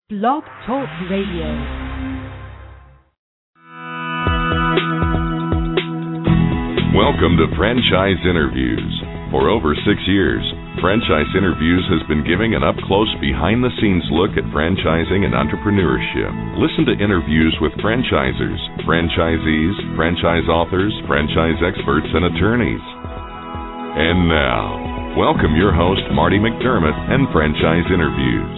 Blog Talk Radio. Welcome to Franchise Interviews. For over 6 years, Franchise Interviews has been giving an up-close, behind-the-scenes look at franchising and entrepreneurship. Listen to interviews with franchisers, franchisees, franchise authors, franchise experts, and attorneys. And now, welcome your host, Marty McDermott, and Franchise Interviews.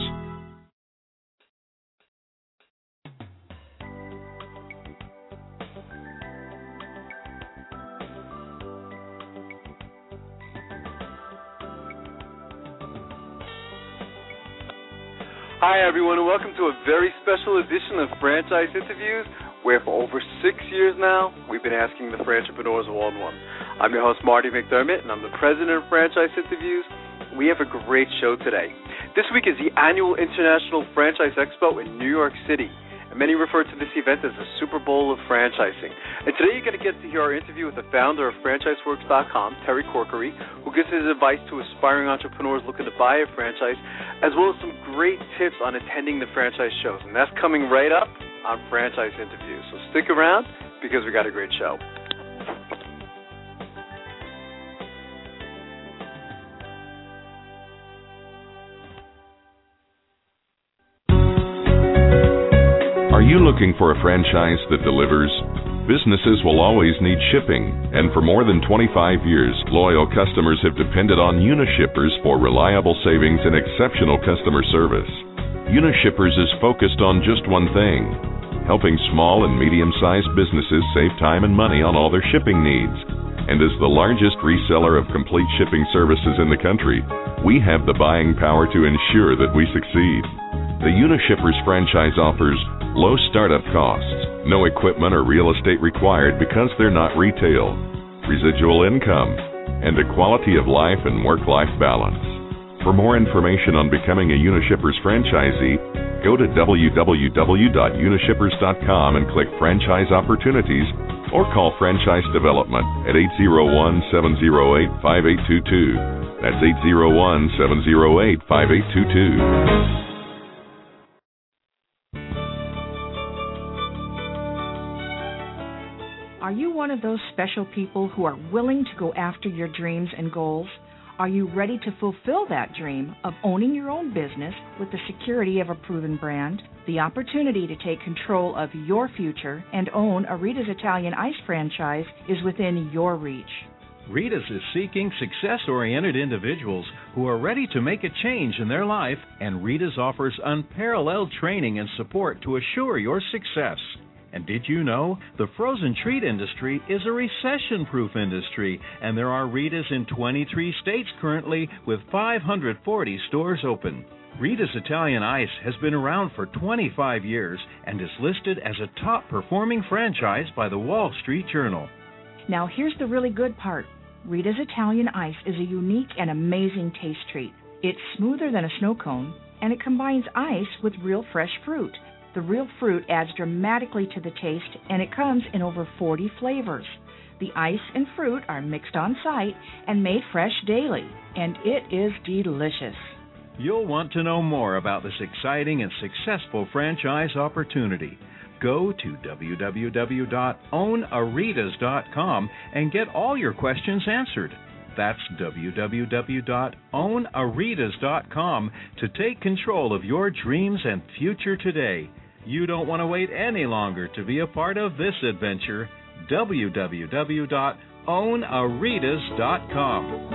Hi everyone, and welcome to a very special edition of Franchise Interviews, where for over 6 years now, we've been asking the Frantrepreneurs one-on-one. I'm your host, Marty McDermott, and I'm the president of Franchise Interviews. We have a great show today. This week is the annual International Franchise Expo in New York City, and many refer to this event as the Super Bowl of franchising. And today you're going to get to hear our interview with the founder of FranchiseWorks.com, Terry Corkery, who gives his advice to aspiring entrepreneurs looking to buy a franchise, as well as some great tips on attending the franchise shows. And that's coming right up on Franchise Interviews. So stick around because we got a great show. Are you looking for a franchise that delivers? Businesses will always need shipping, and for more than 25 years, loyal customers have depended on Unishippers for reliable savings and exceptional customer service. Unishippers is focused on just one thing: helping small and medium-sized businesses save time and money on all their shipping needs. And as the largest reseller of complete shipping services in the country, we have the buying power to ensure that we succeed. The Unishippers franchise offers low startup costs, no equipment or real estate required because they're not retail, residual income, and a quality of life and work-life balance. For more information on becoming a Unishippers franchisee, go to www.unishippers.com and click Franchise Opportunities, or call Franchise Development at 801-708-5822. That's 801-708-5822. Are you one of those special people who are willing to go after your dreams and goals? Are you ready to fulfill that dream of owning your own business with the security of a proven brand? The opportunity to take control of your future and own a Rita's Italian Ice franchise is within your reach. Rita's is seeking success-oriented individuals who are ready to make a change in their life, and Rita's offers unparalleled training and support to assure your success. And did you know the frozen treat industry is a recession-proof industry, and there are Rita's in 23 states currently with 540 stores open. Rita's Italian Ice has been around for 25 years and is listed as a top-performing franchise by the Wall Street Journal. Now here's the really good part. Rita's Italian Ice is a unique and amazing taste treat. It's smoother than a snow cone, and it combines ice with real fresh fruit. The real fruit adds dramatically to the taste, and it comes in over 40 flavors. The ice and fruit are mixed on site and made fresh daily, and it is delicious. You'll want to know more about this exciting and successful franchise opportunity. Go to www.ownaritas.com and get all your questions answered. That's www.ownaritas.com to take control of your dreams and future today. You don't want to wait any longer to be a part of this adventure. www.ownaritas.com.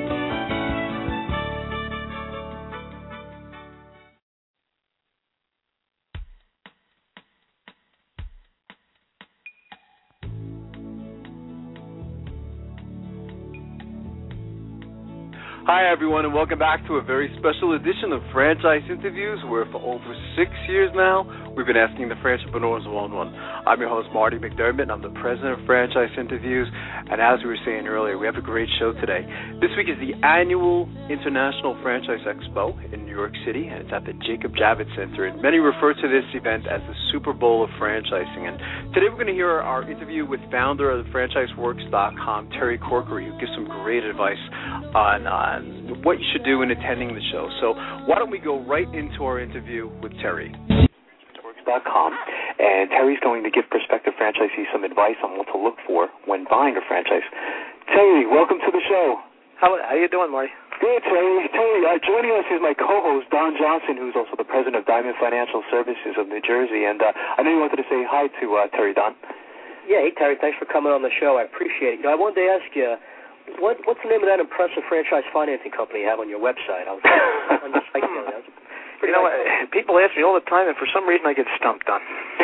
Hi everyone, and welcome back to a very special edition of Franchise Interviews, where for over 6 years now, we've been asking the Frantrepreneurs one-on-one. I'm your host, Marty McDermott, and I'm the president of Franchise Interviews, and as we were saying earlier, we have a great show today. This week is the annual International Franchise Expo in New York City, and it's at the Jacob Javits Center, and many refer to this event as the Super Bowl of franchising. And today we're going to hear our interview with founder of the FranchiseWorks.com, Terry Corkery, who gives some great advice on what you should do in attending the show. So why don't we go right into our interview with Terry. .com, and Terry's going to give prospective franchisees some advice on what to look for when buying a franchise. Terry, welcome to the show. How you doing, Marty? Good, Terry. Joining us is my co-host, Don Johnson, who's also the president of Diamond Financial Services of New Jersey, and I know you wanted to say hi to Terry, Don. Yeah, hey, Terry, thanks for coming on the show. I appreciate it. I wanted to ask you, what's the name of that impressive franchise financing company you have on your website? I was on your site there. You know, people ask me all the time, and for some reason I get stumped on.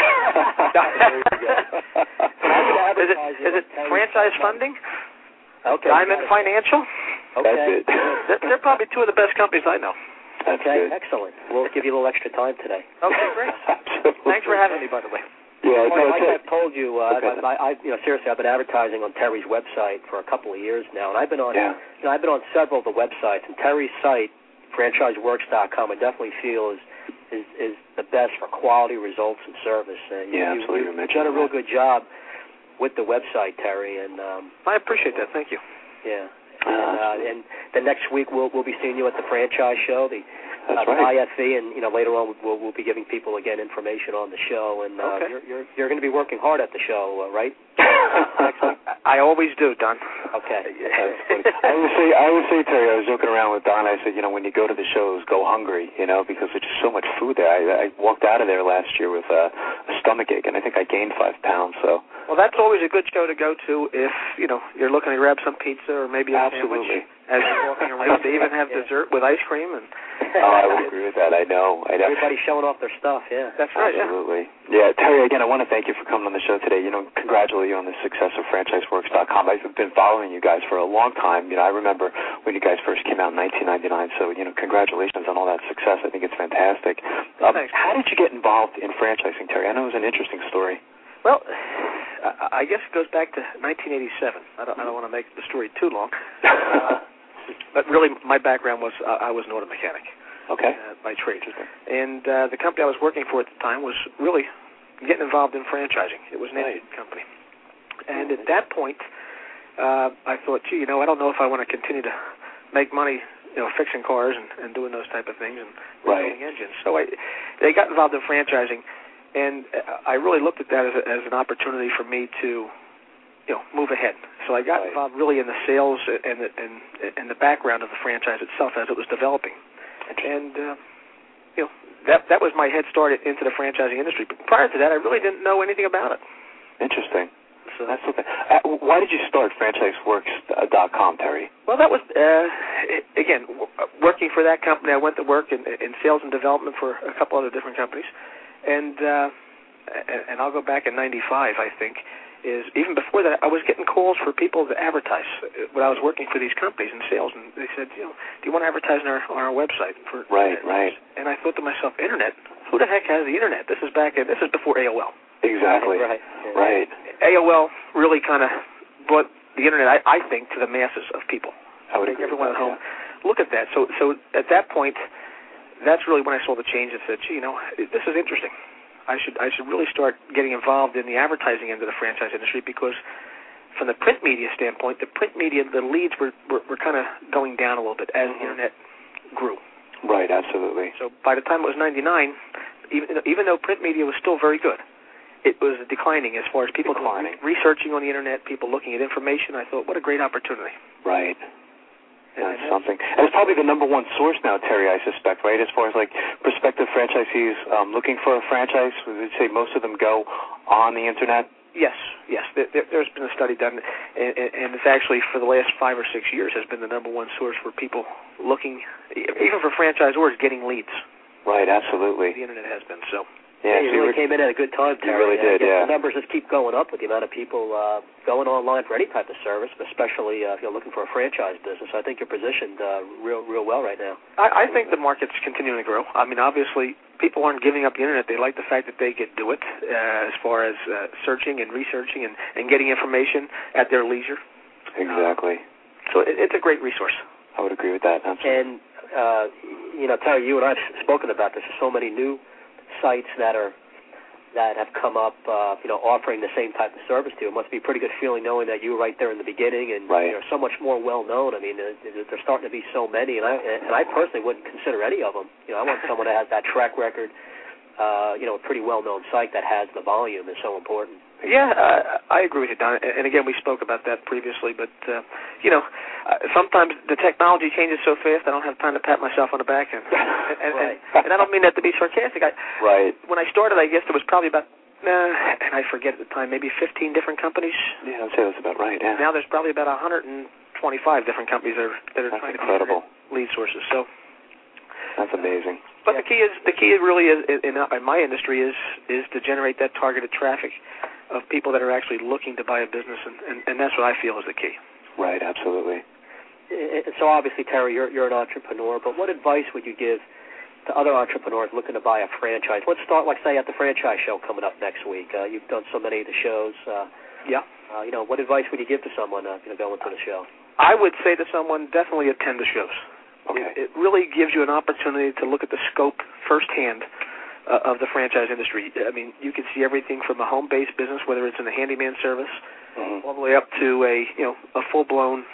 Is it franchise funding? Okay. Diamond Financial? Okay. They're probably two of the best companies I know. Okay, excellent. We'll give you a little extra time today. Okay, great. Thanks for having me, by the way. Yeah, like I've told you, seriously, I've been advertising on Terry's website for a couple of years now, and I've been on, I've been on several of the websites, and Terry's site, FranchiseWorks.com, I definitely feel is the best for quality results and service. Absolutely. You've done a real good job with the website, Terry, and I appreciate that. Thank you. Yeah. And the next week we'll be seeing you at the franchise show, the IFE, and later on we'll be giving people again information on the show. And you're going to be working hard at the show, right? I always do, Don. Okay. I would say, Terry, I was joking around with Don. I said, when you go to the shows, go hungry, because there's just so much food there. I walked out of there last year with a stomach ache, and I think I gained 5 pounds. So. Well, that's always a good show to go to if you're looking to grab some pizza or maybe a sandwich as you're walking around. They even have dessert with ice cream. And I would agree with that. I know. Everybody's showing off their stuff. Yeah, that's right. Absolutely. Yeah, Terry. Again, I want to thank you for coming on the show today. Congratulate you on the success of FranchiseWorks.com. I've been following you guys for a long time. I remember when you guys first came out in 1999. So congratulations on all that success. I think it's fantastic. How did you get involved in franchising, Terry? I know it was an interesting story. Well, I guess it goes back to 1987. I don't want to make the story too long. But really, my background was I was an auto mechanic. Okay. By trade. And the company I was working for at the time was really getting involved in franchising. It was an Indian company. And at that point, I thought, I don't know if I want to continue to make money, fixing cars and doing those type of things and rebuilding engines. So they got involved in franchising, and I really looked at that as an opportunity for me to move ahead. So I got involved really in the sales and the background of the franchise itself as it was developing. And, that was my head start into the franchising industry. But prior to that, I really didn't know anything about it. Interesting. So that's okay. Why did you start FranchiseWorks.com, Terry? Well, that was, again, working for that company. I went to work in sales and development for a couple other different companies. And I'll go back in 95, I think, is even before that, I was getting calls for people to advertise when I was working for these companies in sales, and they said, do you want to advertise on our website? Right. And I thought to myself, internet? Who the heck has the internet? This is before AOL. Exactly. Right. AOL really kind of brought the internet, I think, to the masses of people. I would agree. Everyone at home look at that. So at that point, that's really when I saw the change and said, this is interesting. I should really start getting involved in the advertising end of the franchise industry, because from the print media standpoint, the leads were kind of going down a little bit as the internet grew. Right, absolutely. So by the time it was 99, even though print media was still very good, it was declining as far as people researching on the internet, people looking at information. I thought, what a great opportunity. Right. That's something. And it's probably the number one source now, Terry, I suspect, right? As far as prospective franchisees looking for a franchise, would you say most of them go on the internet? Yes. There's been a study done, and it's actually for the last 5 or 6 years has been the number one source for people looking, even for franchisors, getting leads. Right, absolutely. The internet has been so. Yeah, you really came in at a good time, Terry. You really did, The numbers just keep going up with the amount of people going online for any type of service, but especially if you're looking for a franchise business. I think you're positioned real well right now. I think the market's continuing to grow. I mean, obviously, people aren't giving up the internet. They like the fact that they can do it as far as searching and researching and getting information at their leisure. Exactly. So it's a great resource. I would agree with that. Absolutely. And, Terry, you and I have spoken about this. There's so many new sites that are that have come up, offering the same type of service to you. It must be a pretty good feeling knowing that you were right there in the beginning and you're so much more well-known. I mean, there's starting to be so many, and I personally wouldn't consider any of them. I want someone that has that track record, a pretty well-known site that has the volume is so important. Yeah, I agree with you, Don. And again, we spoke about that previously. But sometimes the technology changes so fast, I don't have time to pat myself on the back. And I don't mean that to be sarcastic. When I started, I guess there was probably about, and I forget at the time, maybe 15 different companies. Yeah, I'd say that's about right. Yeah. Now there's probably about 125 different companies that are trying to be lead sources. So that's amazing. But the key really is in my industry is to generate that targeted traffic of people that are actually looking to buy a business, and that's what I feel is the key. Right, absolutely. So obviously, Terry, you're an entrepreneur, but what advice would you give to other entrepreneurs looking to buy a franchise? Let's start, like, say, at the franchise show coming up next week. You've done so many of the shows. What advice would you give to someone going to the show? I would say to someone, definitely attend the shows. Okay. It really gives you an opportunity to look at the scope firsthand of the franchise industry. I mean, you can see everything from a home-based business, whether it's in the handyman service, all the way up to a full-blown,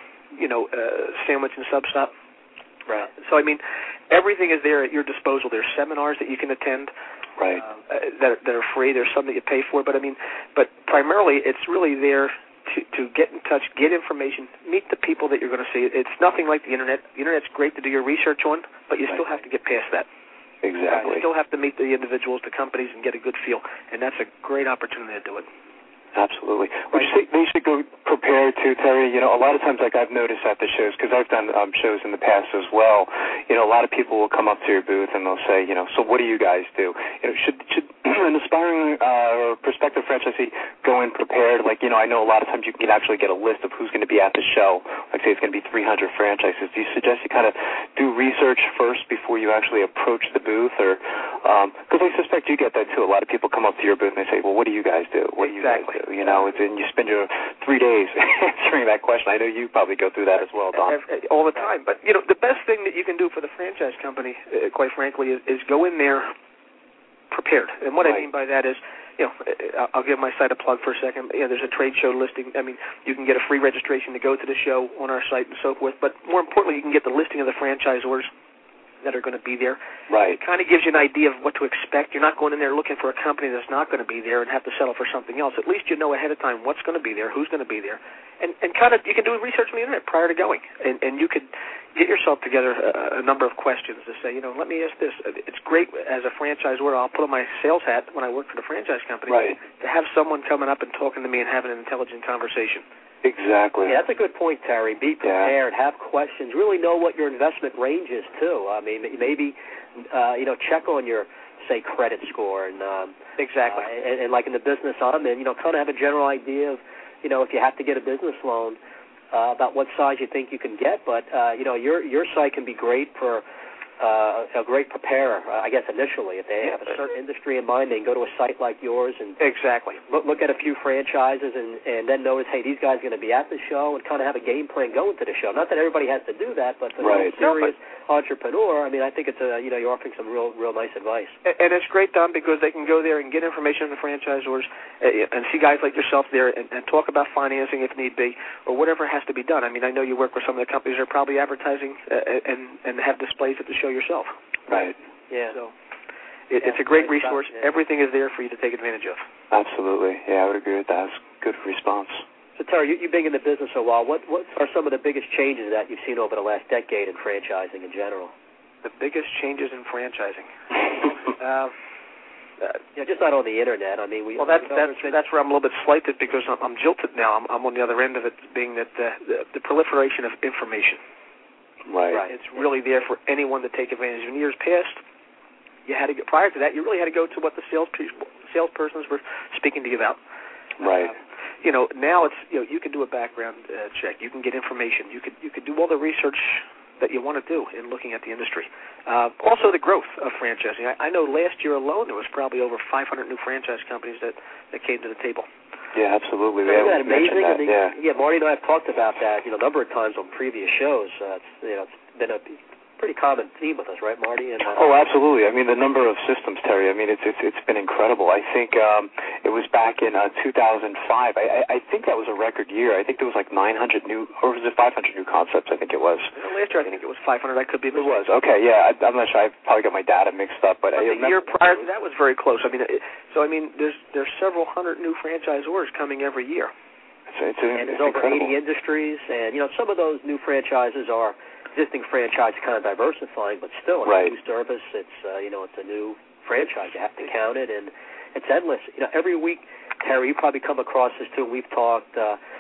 sandwich and sub stop. Right. So I mean, everything is there at your disposal. There's seminars that you can attend. Right. That are free. There's some that you pay for, but primarily it's really there to get in touch, get information, meet the people that you're going to see. It's nothing like the Internet. The Internet's great to do your research on, but you still have to get past that. Exactly. You still have to meet the individuals, the companies, and get a good feel, and that's a great opportunity to do it. Absolutely. Would you say they should go prepared too, Terry? A lot of times, like I've noticed at the shows, because I've done shows in the past as well, a lot of people will come up to your booth and they'll say, so what do you guys do? Should an aspiring or prospective franchisee go in prepared? Like, I know a lot of times you can actually get a list of who's going to be at the show. Like, say it's going to be 300 franchises. Do you suggest you kind of do research first before you actually approach the booth? Or because I suspect you get that too. A lot of people come up to your booth and they say, well, what do you guys do? What do you guys do? And you spend your 3 days answering that question. I know you probably go through that as well, Don. All the time. But, the best thing that you can do for the franchise company, quite frankly, is go in there prepared. And what I mean by that is, I'll give my site a plug for a second. There's a trade show listing. I mean, you can get a free registration to go to the show on our site and so forth. But more importantly, you can get the listing of the franchisors that are going to be there. Right. It kind of gives you an idea of what to expect. You're not going in there looking for a company that's not going to be there and have to settle for something else. At least you know ahead of time what's going to be there, who's going to be there. And kind of you can do research on the Internet prior to going. And you could get yourself together a number of questions to say, let me ask this. It's great as a franchisor. I'll put on my sales hat when I work for the franchise company to have someone coming up and talking to me and having an intelligent conversation. Exactly. Yeah, that's a good point, Terry. Be prepared, have questions, really know what your investment range is, too. I mean, maybe, check on your, say, credit score. And exactly. And like in the business I'm in, kind of have a general idea of, if you have to get a business loan, about what size you think you can get. But, your site can be great for a great preparer, I guess, initially. If they have a certain industry in mind, they can go to a site like yours and look at a few franchises and then notice, hey, these guys are going to be at the show and kind of have a game plan going to the show. Not that everybody has to do that, but for a serious entrepreneur, I mean, I think it's you're offering some real nice advice. And it's great, Don, because they can go there and get information on the franchisors and see guys like yourself there and talk about financing if need be or whatever has to be done. I mean, I know you work with some of the companies that are probably advertising and have displays at the show yourself. Right. Yeah. So it's a great resource. Everything is there for you to take advantage of. Absolutely. Yeah, I would agree with that. That's a good response. So, Terry, you've been in the business a while. What are some of the biggest changes that you've seen over the last decade in franchising in general? The biggest changes in franchising? Just not on the Internet. I mean, that's where I'm a little bit slighted because I'm jilted now. I'm on the other end of it, being that the proliferation of information. Right. It's really there for anyone to take advantage of. In years past, you had to go, prior to that, you really had to go to what the salespersons were speaking to you about. Right. Now it's you can do a background check. You can get information. You could do all the research that you want to do in looking at the industry. Also, the growth of franchising. I know last year alone there was probably over 500 new franchise companies that came to the table. Yeah, absolutely. Isn't that amazing? That, Marty and I have talked about that a number of times on previous shows. It's been a pretty common theme with us, right, Marty? And, oh, absolutely. I mean, the number of systems, Terry. I mean, it's been incredible. I think it was back in 2005. I think that was a record year. I think there was like 900 new, or was it 500 new concepts? I think it was. Last year, I think it was 500. I could be mistaken. It was. Okay, yeah. I'm not sure. I probably got my data mixed up, but the year prior to that was very close. I mean, there's several hundred new franchisors coming every year. And there's over 80 industries, and some of those new franchises are existing franchise kind of diversifying, but still it's a new service. It's it's a new franchise. You have to count it, and it's endless. Every week, Terry, you probably come across this too. We've talked.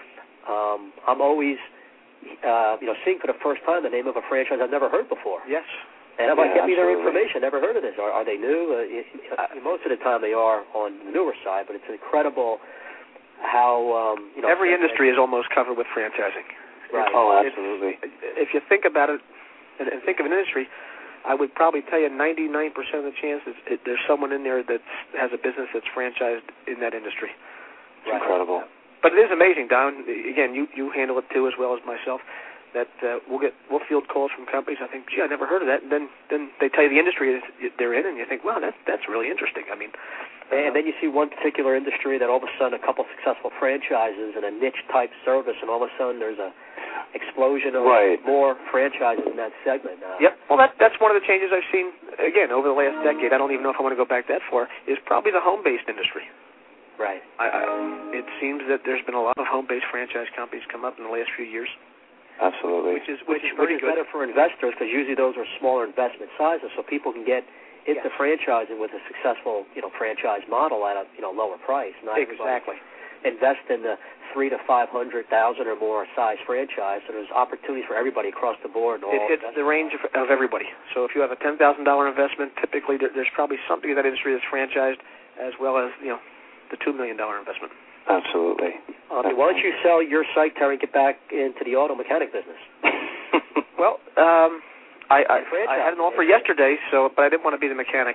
I'm always seeing for the first time the name of a franchise I've never heard before. Yes. And I'm like, get me their information. Never heard of this. Are they new? Most of the time they are on the newer side, but it's incredible how every industry is almost covered with franchising. Right. Oh, absolutely. If you think about it and think of an industry, I would probably tell you 99% of the chances there's someone in there that has a business that's franchised in that industry. It's incredible. But it is amazing, Don. Again, you handle it too as well as myself. That we'll field calls from companies. I think, gee, I never heard of that. And then they tell you the industry they're in, and you think, wow, that's really interesting. I mean, and then you see one particular industry that all of a sudden a couple successful franchises and a niche type service, and all of a sudden there's a explosion of more franchises in that segment. Yep. Well, that's one of the changes I've seen again over the last decade. I don't even know if I want to go back that far. Is probably the home-based industry. Right. It seems that there's been a lot of home-based franchise companies come up in the last few years. Absolutely. Which is better for investors, because usually those are smaller investment sizes, so people can get into franchising with a successful franchise model at a lower price. Not exactly. Invest in the $300,000 to $500,000 or more size franchise, so there's opportunities for everybody across the board. It hits the range of everybody. So if you have a $10,000 investment, typically there's probably something in that industry that's franchised, as well as the $2 million investment. Absolutely. Why don't you sell your site, Terry, and get back into the auto mechanic business? Well, I had an offer yesterday, but I didn't want to be the mechanic.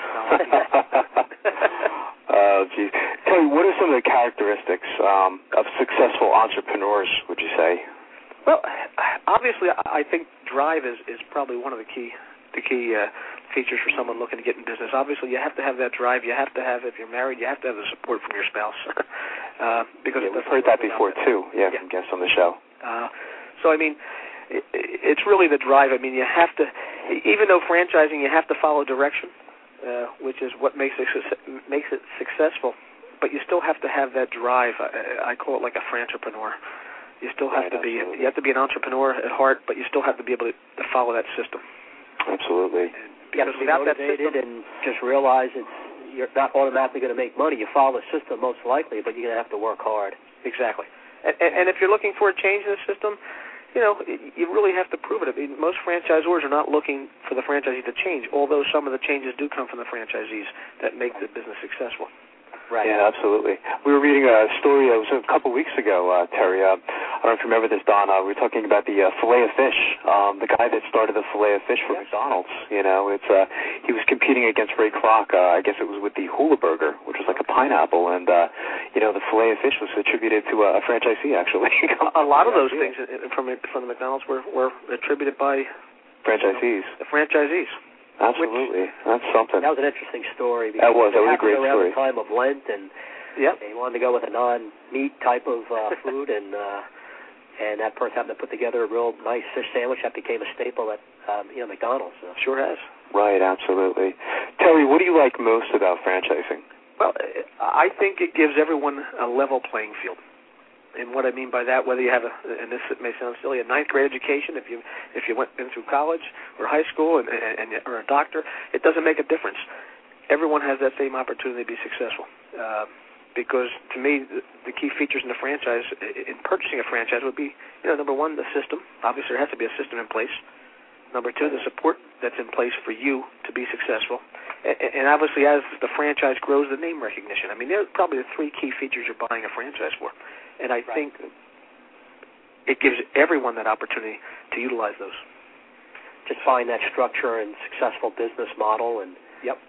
Oh, geez. Terry, what are some of the characteristics of successful entrepreneurs, would you say? Well, obviously, I think drive is probably one of the key features for someone looking to get in business. Obviously, you have to have that drive. You have to have, if you're married, you have to have the support from your spouse. Because we've heard that before, too, from guests on the show. So, I mean, it's really the drive. I mean, you have to, even though franchising, you have to follow direction, which is what makes it successful, but you still have to have that drive. I call it like a frantrepreneur. You still have to be, you have to be an entrepreneur at heart, but you still have to be able to follow that system. Absolutely. You have to be motivated and just realize you're not automatically going to make money. You follow the system most likely, but you're going to have to work hard. Exactly. And if you're looking for a change in the system, you really have to prove it. I mean, most franchisors are not looking for the franchisee to change, although some of the changes do come from the franchisees that make the business successful. Right. Yeah, absolutely. We were reading a story, it was a couple weeks ago, Terry. I don't know if you remember this, Don. We were talking about the Filet-O-Fish, the guy that started the Filet-O-Fish for McDonald's. He was competing against Ray Kroc. I guess it was with the Hula Burger, which was like a pineapple, and the Filet-O-Fish was attributed to a franchisee, actually. A lot of those things from the McDonald's were attributed by franchisees. The franchisees. Absolutely. That's something. That was an interesting story. That was a great story. Around the time of Lent, and they wanted to go with a non-meat type of food, and that person happened to put together a real nice fish sandwich that became a staple at McDonald's. So. Sure has. Right, absolutely. Terry, what do you like most about franchising? Well, I think it gives everyone a level playing field. And what I mean by that, whether you have and this may sound silly, a ninth grade education, if you went through college or high school or a doctor, it doesn't make a difference. Everyone has that same opportunity to be successful. Because to me, the key features in the franchise, in purchasing a franchise, would be, number one, the system. Obviously, there has to be a system in place. Number two, the support that's in place for you to be successful. And obviously, as the franchise grows, the name recognition. I mean, they're probably the three key features you're buying a franchise for. And I think it gives everyone that opportunity to utilize those. Just find that structure and successful business model. And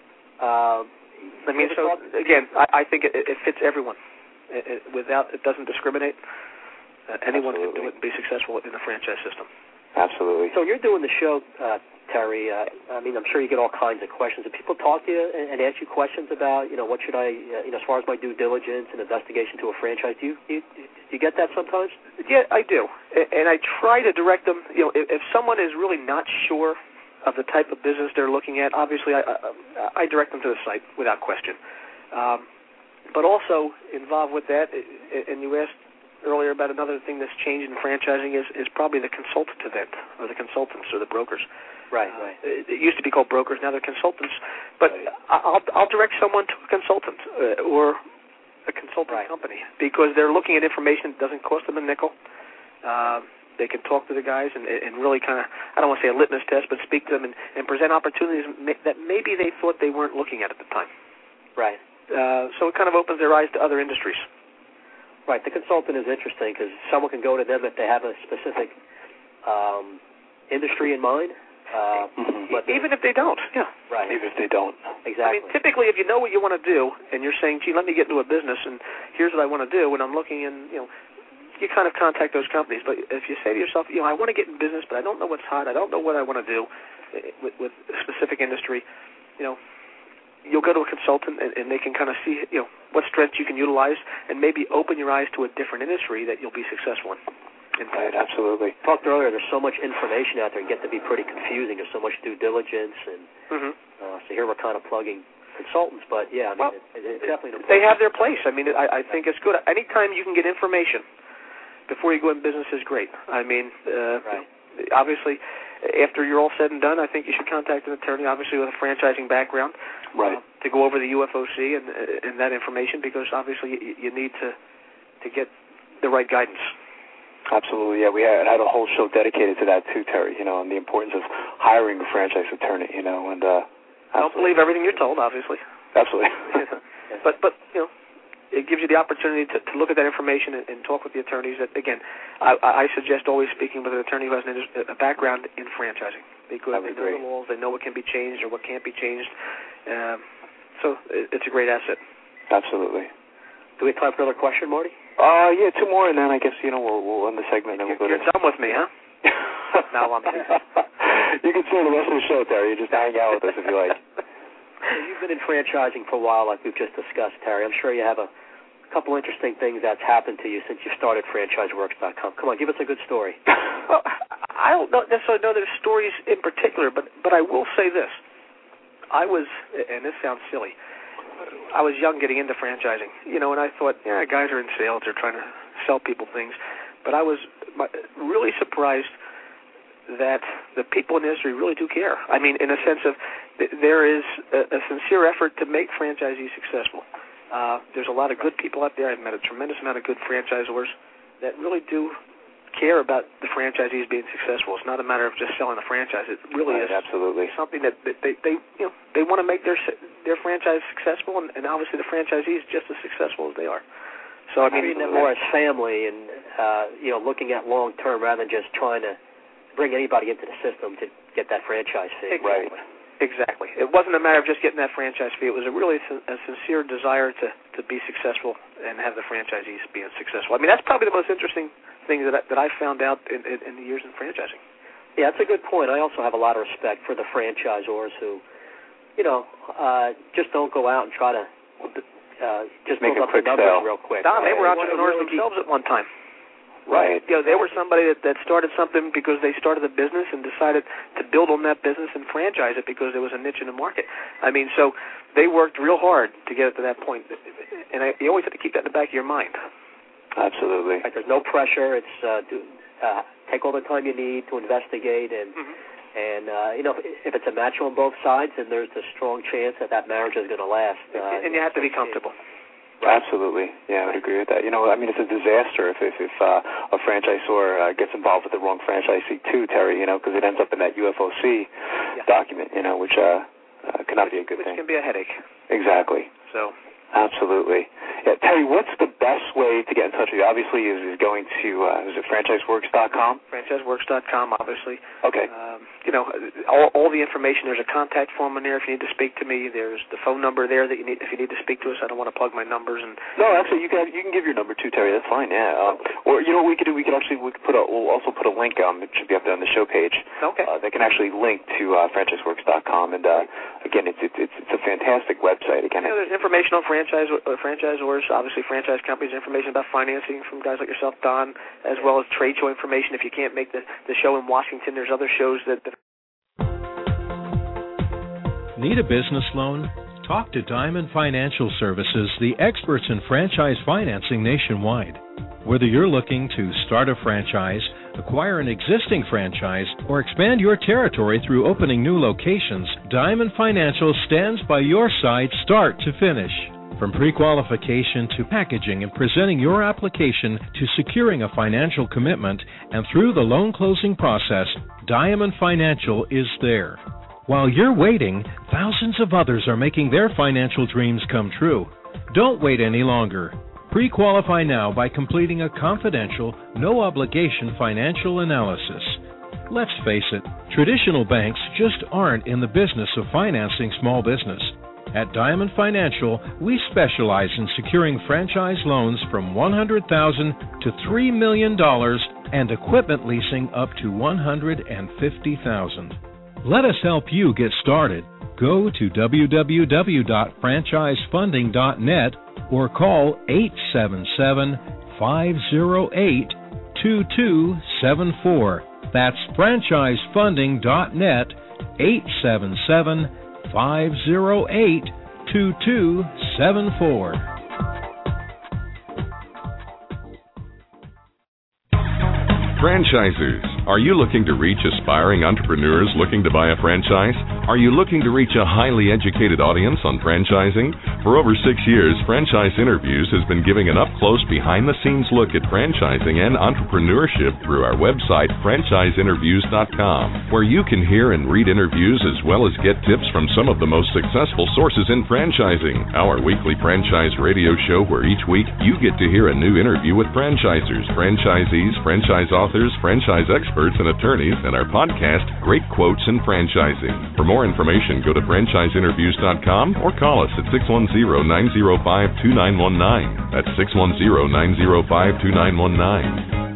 I think it fits everyone. It doesn't discriminate. Anyone can do it and be successful in the franchise system. Absolutely. So you're doing the show, Terry. I mean, I'm sure you get all kinds of questions. Do people talk to you and ask you questions about, what should I, as far as my due diligence and investigation to a franchise? Do you get that sometimes? Yeah, I do. And I try to direct them. If someone is really not sure of the type of business they're looking at, obviously I direct them to the site without question. But also involved with that, and you asked earlier about another thing that's changed in franchising is probably the consultant event, or the consultants, or the brokers. Right. It used to be called brokers, now they're consultants. But I'll direct someone to a consultant or a consulting company, because they're looking at information that doesn't cost them a nickel. They can talk to the guys and really kind of, I don't want to say a litmus test, but speak to them and present opportunities that maybe they thought they weren't looking at the time. Right. So it kind of opens their eyes to other industries. Right. The consultant is interesting because someone can go to them if they have a specific industry in mind. But even if they don't, yeah. Right. Even if they don't. Exactly. I mean, typically, if you know what you want to do and you're saying, gee, let me get into a business and here's what I want to do, and I'm looking and, you kind of contact those companies. But if you say to yourself, I want to get in business, but I don't know what's hot, I don't know what I want to do with a specific industry, you'll go to a consultant and they can kind of see, what strengths you can utilize and maybe open your eyes to a different industry that you'll be successful in. Right, absolutely. Talked earlier, there's so much information out there and get to be pretty confusing. There's so much due diligence, and so here we're kind of plugging consultants, but yeah, I mean, it's definitely important. They have their place. I mean, I think it's good. Anytime you can get information before you go in business is great. I mean, obviously, after you're all said and done, I think you should contact an attorney, obviously with a franchising background, to go over the UFOC and that information, because obviously you need to get the right guidance. Absolutely, yeah. We had a whole show dedicated to that too, Terry. And the importance of hiring a franchise attorney. And don't believe everything you're told, obviously. Absolutely. But it gives you the opportunity to look at that information and talk with the attorneys. That again, I suggest always speaking with an attorney who has a background in franchising, because they know the laws, they know what can be changed or what can't be changed. So it's a great asset. Absolutely. Do we have time for another question, Marty? Yeah, two more, and then I guess we'll end the segment. And You're done with me, huh? No, I'm teasing. You can stay the rest of the show, Terry. You just hang out with us if you like. You've been in franchising for a while, like we've just discussed, Terry. I'm sure you have a couple interesting things that's happened to you since you started FranchiseWorks.com. Come on, give us a good story. Well, I don't necessarily know there's stories in particular, but I will say this. I was, and this sounds silly, I was young getting into franchising, and I thought, guys are in sales, they're trying to sell people things. But I was really surprised that the people in the industry really do care. I mean, in a sense of there is a sincere effort to make franchisees successful. There's a lot of good people out there. I've met a tremendous amount of good franchisors that really do care about the franchisees being successful. It's not a matter of just selling a franchise. It really is absolutely something that they want to make their franchise successful, and obviously the franchisee is just as successful as they are. So I mean, treating them more as family, and looking at long term rather than just trying to bring anybody into the system to get that franchise fee. Exactly. Right. Exactly. It wasn't a matter of just getting that franchise fee. It was a sincere desire to be successful and have the franchisees being successful. I mean, that's probably the most interesting thing that I found out in the years in franchising. Yeah, that's a good point. I also have a lot of respect for the franchisors who, just don't go out and try to just make build up the numbers real quick. Don, they were entrepreneurs themselves at one time. Right. They were somebody that started something because they started a business and decided to build on that business and franchise it because there was a niche in the market. I mean, so they worked real hard to get it to that point. And you always have to keep that in the back of your mind. Absolutely. Right, there's no pressure. It's take all the time you need to investigate, and if it's a match on both sides, then there's a strong chance that marriage is going to last. And you have to be comfortable. Right. Absolutely. Yeah, I would agree with that. I mean, it's a disaster if a franchisor gets involved with the wrong franchisee too, Terry, because it ends up in that UFOC document, which cannot be a good thing. Which can be a headache. Exactly. So. Absolutely. Yeah, Terry, what's the best way to get in touch with you? Obviously, is going to, is it FranchiseWorks.com? FranchiseWorks.com, obviously. Okay. all the information. There's a contact form in there if you need to speak to me. There's the phone number there that if you need to speak to us. I don't want to plug my numbers. No, actually, you can give your number too, Terry. That's fine. Yeah. Or what we could do, we'll also put a link. It should be up there on the show page. Okay. That can actually link to franchiseworks.com. And again, it's a fantastic website. Again, there's information on franchisors, obviously franchise companies, information about financing from guys like yourself, Don, as well as trade show information. If you can't make the show in Washington, there's other shows that. Need a business loan? Talk to Diamond Financial Services, the experts in franchise financing nationwide. Whether you're looking to start a franchise, acquire an existing franchise, or expand your territory through opening new locations, Diamond Financial stands by your side start to finish. From pre-qualification to packaging and presenting your application to securing a financial commitment and through the loan closing process, Diamond Financial is there. While you're waiting, thousands of others are making their financial dreams come true. Don't wait any longer. Pre-qualify now by completing a confidential, no-obligation financial analysis. Let's face it, traditional banks just aren't in the business of financing small business. At Diamond Financial, we specialize in securing franchise loans from $100,000 to $3 million and equipment leasing up to $150,000. Let us help you get started. Go to www.franchisefunding.net or call 877-508-2274. That's franchisefunding.net, 877-508-2274. Franchisers, are you looking to reach aspiring entrepreneurs looking to buy a franchise? Are you looking to reach a highly educated audience on franchising? For over 6 years, Franchise Interviews has been giving an up-close, behind-the-scenes look at franchising and entrepreneurship through our website, franchiseinterviews.com, where you can hear and read interviews as well as get tips from some of the most successful sources in franchising. Our weekly franchise radio show where each week you get to hear a new interview with franchisers, franchisees, franchise authors, franchise experts, and attorneys, and our podcast, Great Quotes in Franchising. For more information, go to franchiseinterviews.com or call us at 610-905-2919. That's 610-905-2919.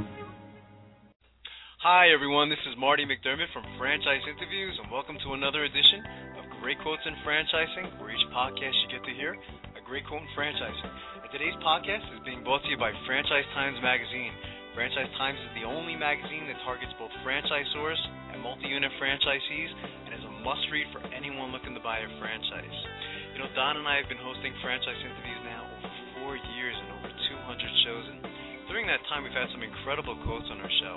Hi, everyone. This is Marty McDermott from Franchise Interviews, and welcome to another edition of Great Quotes in Franchising, where each podcast you get to hear a great quote in franchising. And today's podcast is being brought to you by Franchise Times Magazine. Franchise Times is the only magazine that targets both franchisors and multi-unit franchisees and is a must-read for anyone looking to buy a franchise. You know, Don and I have been hosting Franchise Interviews now over 4 years and over 200 shows, and during that time we've had some incredible quotes on our show.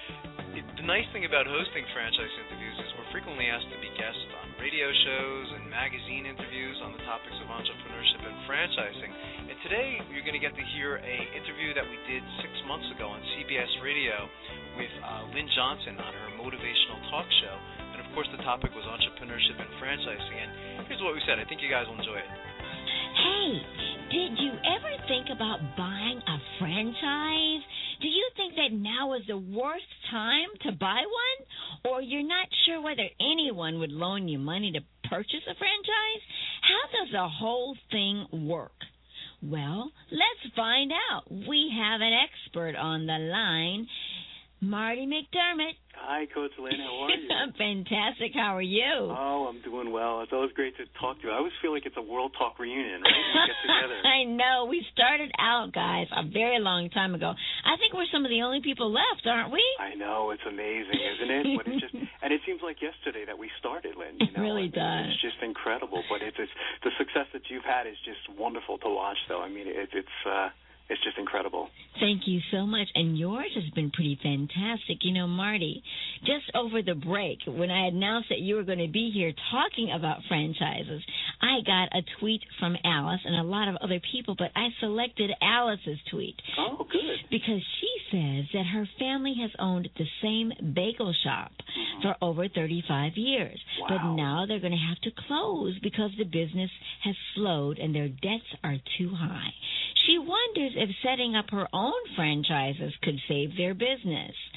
The nice thing about hosting Franchise Interviews is we're frequently asked to be guests on radio shows and magazine interviews on the topics of entrepreneurship and franchising. And today you're going to get to hear an interview that we did 6 months ago on CBS Radio with Lynn Johnson on her motivational talk show. And of course the topic was entrepreneurship and franchising. And here's what we said. I think you guys will enjoy it. Hey, did you ever think about buying a franchise? Do you think that now is the worst time to buy one? Or you're not sure whether anyone would loan you money to purchase a franchise? How does the whole thing work? Well, let's find out. We have an expert on the line, Marty McDermott. Hi, Coach Lynn. How are you? Fantastic. How are you? Oh, I'm doing well. It's always great to talk to you. I always feel like it's a World Talk reunion, right? We get together. I know. We started out, guys, a very long time ago. I think we're some of the only people left, aren't we? I know. It's amazing, isn't it? But it's just, and it seems like yesterday that we started, Lynn. You know? It really does. It's just incredible. But it's the success that you've had is just wonderful to watch, though. I mean, it's just incredible. Thank you so much. And yours has been pretty fantastic. You know, Marty, just over the break, when I announced that you were going to be here talking about franchises, I got a tweet from Alice and a lot of other people, but I selected Alice's tweet. Oh, good. Because she says that her family has owned the same bagel shop for over 35 years. Wow. But now they're going to have to close because the business has slowed and their debts are too high. She wonders if setting up her own franchises could save their business.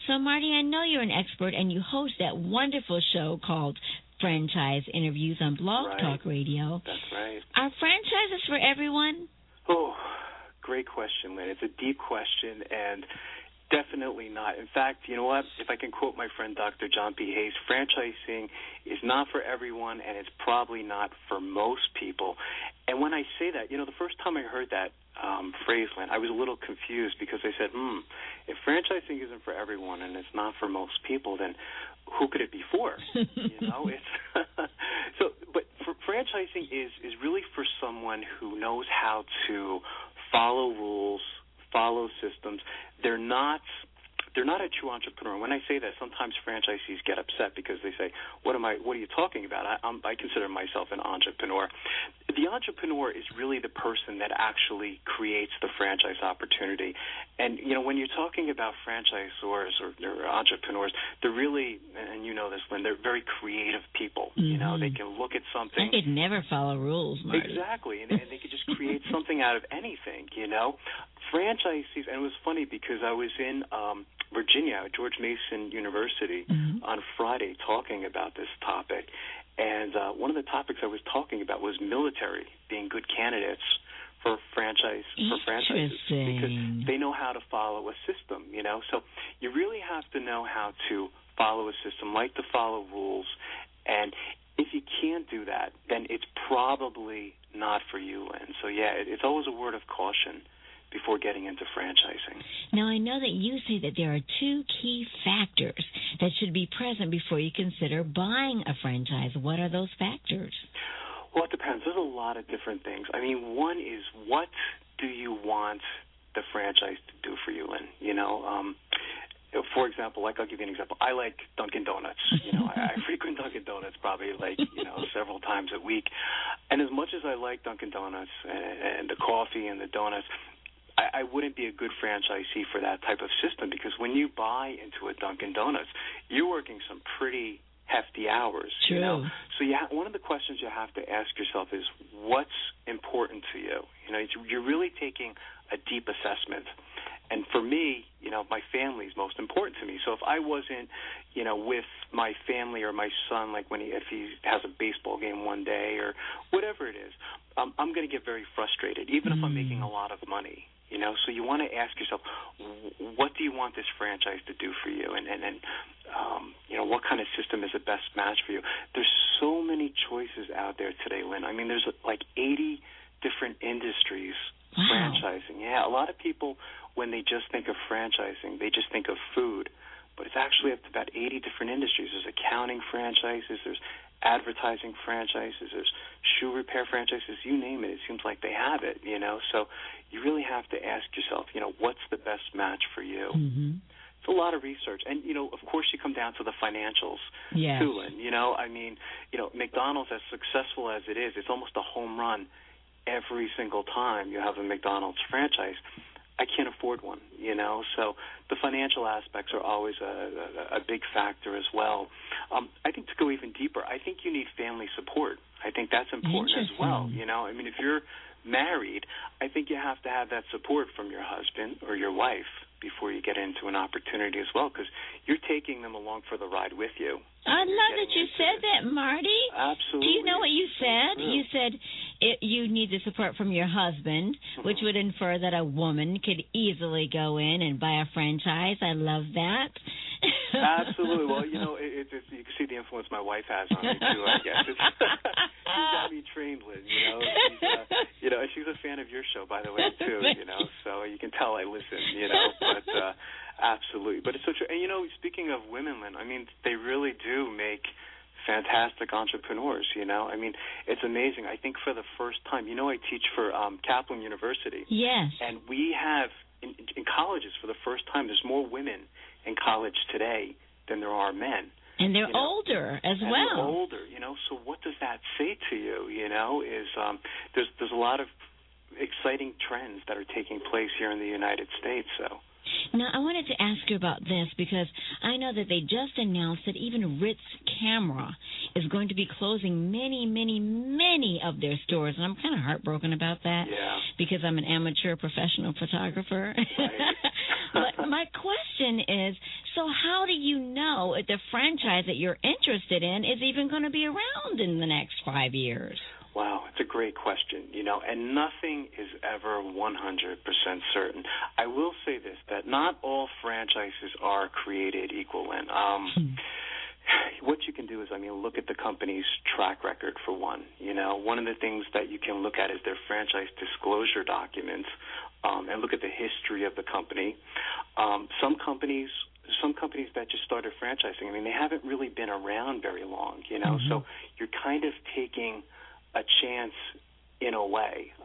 So, Marty, I know you're an expert, and you host that wonderful show called Franchise Interviews on Blog Talk Radio. That's right. Are franchises for everyone? Oh, great question, Lynn. It's a deep question, and definitely not. In fact, you know what? If I can quote my friend Dr. John P. Hayes, franchising is not for everyone, and it's probably not for most people. And when I say that, the first time I heard that phrase, Lynn, I was a little confused because I said, if franchising isn't for everyone and it's not for most people, then who could it be for? It's but franchising is really for someone who knows how to follow rules, follow systems. They're not a true entrepreneur. When I say that, sometimes franchisees get upset because they say, what are you talking about? I consider myself an entrepreneur. The entrepreneur is really the person that actually creates the franchise opportunity. And, when you're talking about franchisors or entrepreneurs, they're really, and you know this, Lynn, they're very creative people. Mm-hmm. They can look at something. They could never follow rules, Marty. Exactly, and they could just create something out of anything, Franchisees, and it was funny because I was in Virginia at George Mason University on Friday talking about this topic, and one of the topics I was talking about was military being good candidates for franchises because they know how to follow a system, So you really have to know how to follow a system, like to follow rules, and if you can't do that, then it's probably not for you, Lynn. So, it's always a word of caution before getting into franchising. Now, I know that you say that there are two key factors that should be present before you consider buying a franchise. What are those factors? Well, it depends. There's a lot of different things. I mean, one is, what do you want the franchise to do for you, Lynn? For example, I'll give you an example. I like Dunkin' Donuts. I frequent Dunkin' Donuts probably several times a week. And as much as I like Dunkin' Donuts and the coffee and the donuts, I wouldn't be a good franchisee for that type of system because when you buy into a Dunkin' Donuts, you're working some pretty hefty hours. True. So one of the questions you have to ask yourself is, what's important to you? You're really taking a deep assessment. And for me, my family is most important to me. So if I wasn't, with my family or my son, like if he has a baseball game one day or whatever it is, I'm going to get very frustrated, even if I'm making a lot of money. So you want to ask yourself, what do you want this franchise to do for you, and what kind of system is the best match for you? There's so many choices out there today, Lynn. I mean, there's like 80 different industries. Wow. Franchising. Yeah, a lot of people, when they just think of franchising, they just think of food, but it's actually up to about 80 different industries. There's accounting franchises, there's advertising franchises, there's shoe repair franchises, you name it. It seems like they have it, So you really have to ask yourself, what's the best match for you? Mm-hmm. It's a lot of research. And, of course you come down to the financials, too. And, McDonald's, as successful as it is, it's almost a home run every single time you have a McDonald's franchise. I can't afford one, So the financial aspects are always a big factor as well. I think to go even deeper, I think you need family support. I think that's important as well, if you're married, I think you have to have that support from your husband or your wife before you get into an opportunity as well, because you're taking them along for the ride with you. I love that you said that, Marty. Absolutely. Do you know what you said? You said you need the support from your husband, which would infer that a woman could easily go in and buy a franchise. I love that. Absolutely. Well, you can see the influence my wife has on me, too, I guess. She's got me trained, Liz, she's a fan of your show, by the way, too, so you can tell I listen, but absolutely. But it's so true. And, speaking of women, Lynn, I mean, they really do make fantastic entrepreneurs, it's amazing. I think for the first time, I teach for Kaplan University. Yes. And we have, in colleges, for the first time, there's more women in college today than there are men. And they're older as well. And they're older, so what does that say to you, is there's a lot of exciting trends that are taking place here in the United States, so. Now, I wanted to ask you about this because I know that they just announced that even Ritz Camera is going to be closing many, many, many of their stores, and I'm kind of heartbroken about that because I'm an amateur professional photographer. Right. But my question is, so how do you know if the franchise that you're interested in is even going to be around in the next 5 years? Wow, it's a great question, and nothing is ever 100% certain. I will say this, that not all franchises are created equal, Lynn. What you can do is, look at the company's track record for one. One of the things that you can look at is their franchise disclosure documents, and look at the history of the company. Some companies that just started franchising, they haven't really been around very long, so you're kind of taking a chance in a way.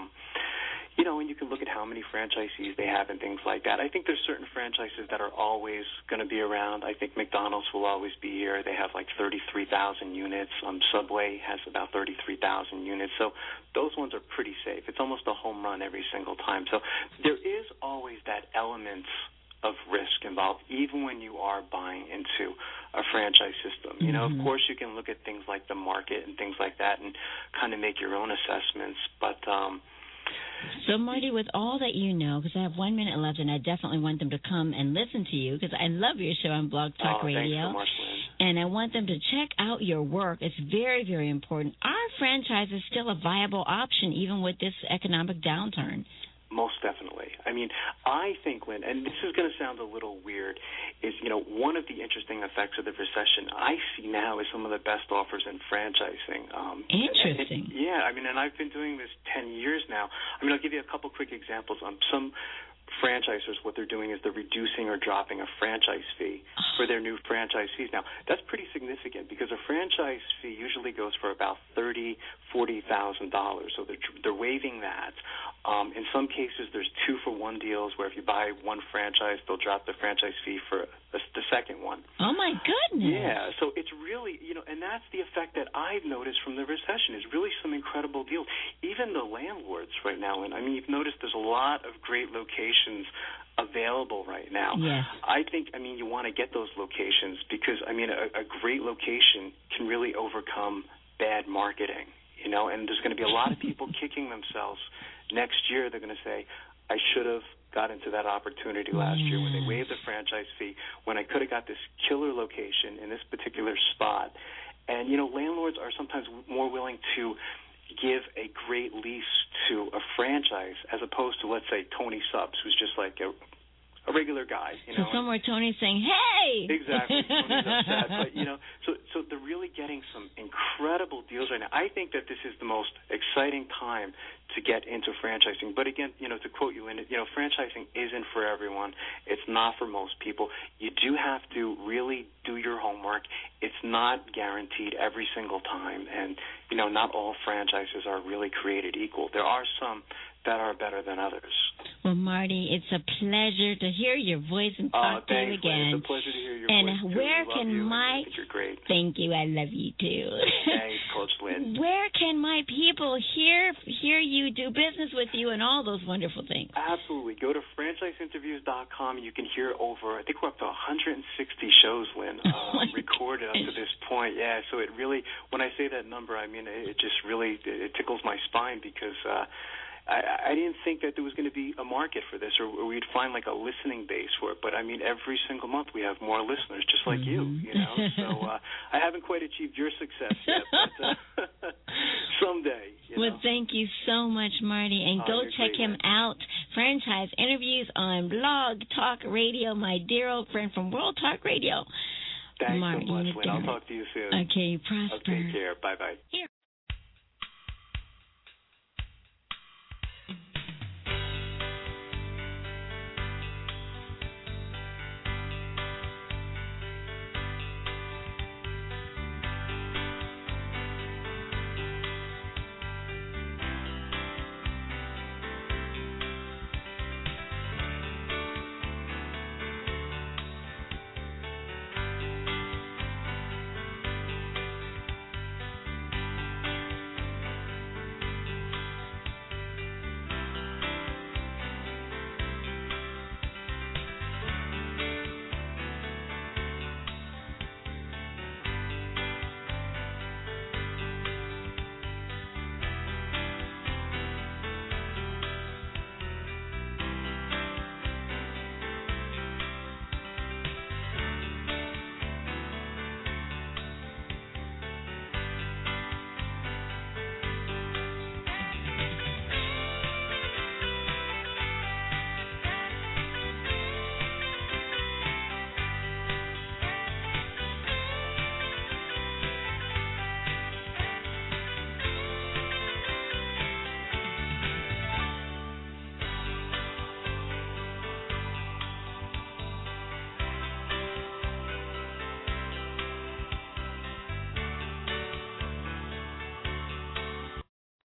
And you can look at how many franchisees they have and things like that. I think there's certain franchises that are always going to be around. I think McDonald's will always be here. They have like 33,000 units. Subway has about 33,000 units. So those ones are pretty safe. It's almost a home run every single time. So there is always that element of risk involved, even when you are buying into a franchise system. Of course, you can look at things like the market and things like that and kind of make your own assessments, but so, Marty, with all that you know, because I have 1 minute left, and I definitely want them to come and listen to you, because I love your show on Blog Talk Radio. Thanks so much, Lynn. And I want them to check out your work. It's very, very important. Are franchises still a viable option, even with this economic downturn? Most definitely. I think, Lynn, and this is going to sound a little weird, is, one of the interesting effects of the recession I see now is some of the best offers in franchising. Interesting. And I've been doing this 10 years now. I'll give you a couple quick examples. Some franchisers, what they're doing is they're reducing or dropping a franchise fee for their new franchisees. Now, that's pretty significant because a franchise fee usually goes for about $30,000, $40,000. So they're waiving that. In some cases, there's 2-for-1 deals where if you buy one franchise, they'll drop the franchise fee for the second one. Oh, my goodness. Yeah, so it's really, and that's the effect that I've noticed from the recession is really some incredible deals. Even the landlords right now, and you've noticed there's a lot of great locations available right now. Yes. I think, you want to get those locations because, a great location can really overcome bad marketing, and there's going to be a lot of people kicking themselves next year. They're going to say, I should have got into that opportunity last year when they waived the franchise fee, when I could have got this killer location in this particular spot. And, landlords are sometimes more willing to give a great lease to a franchise as opposed to, let's say, Tony Subs, who's just like a regular guy. So somewhere Tony's saying, hey! Exactly. Tony's upset. But, so they're really getting some incredible deals right now. I think that this is the most exciting time to get into franchising. But again, to quote you, Linda, franchising isn't for everyone. It's not for most people. You do have to really do your homework. It's not guaranteed every single time. And, not all franchises are really created equal. There are some that are better than others. Well, Marty, it's a pleasure to hear your voice and talk to you again. It's a pleasure to hear your and voice, too. Where I can love you. my I think you're great. Thank you. I love you too. Thanks, Coach Lynn. Where can my people hear you, do business with you, and all those wonderful things? Absolutely. Go to franchiseinterviews.com. You can hear I think we're up to 160 shows, Lynn, recorded up to this point. Yeah, so it really, when I say that number, it just really it tickles my spine because I didn't think that there was going to be a market for this or we'd find like a listening base for it. But, every single month we have more listeners just like you, So I haven't quite achieved your success yet, but someday. Well, thank you so much, Marty. And go check him out. Franchise Interviews on Blog Talk Radio, my dear old friend from World Talk Radio. Thanks Marty so much, Lynn. I'll talk to you soon. Okay, prosper. Okay, take care. Bye-bye. Here.